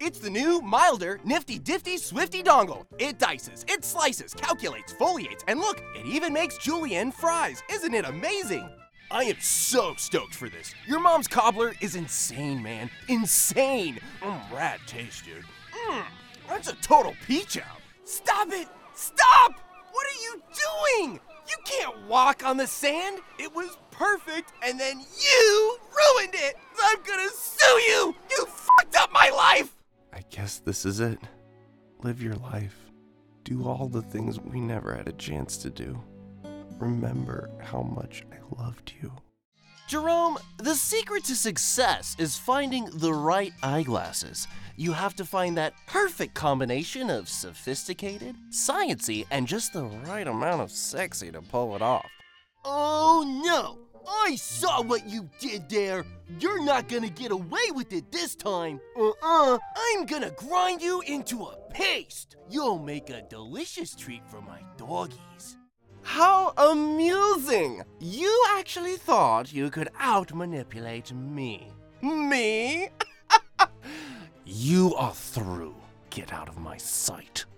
It's the new, milder, nifty, difty, swifty dongle. It dices, it slices, calculates, foliates, and look, it even makes julienne fries. Isn't it amazing? I am so stoked for this. Your mom's cobbler is insane, man. Insane. Rad taste, dude. That's a total peach out. Stop it! Stop! What are you doing? You can't walk on the sand. It was perfect, and then you ruined it. I'm gonna sue you. You fucked up my life. I guess this is it. Live your life. Do all the things we never had a chance to do. Remember how much I loved you. Jerome, the secret to success is finding the right eyeglasses. You have to find that perfect combination of sophisticated, sciencey, and just the right amount of sexy to pull it off. Oh no! I saw what you did there. You're not gonna get away with it this time. I'm gonna grind you into a paste. You'll make a delicious treat for my doggies. How amusing! You actually thought you could out-manipulate me. Me? You are through. Get out of my sight.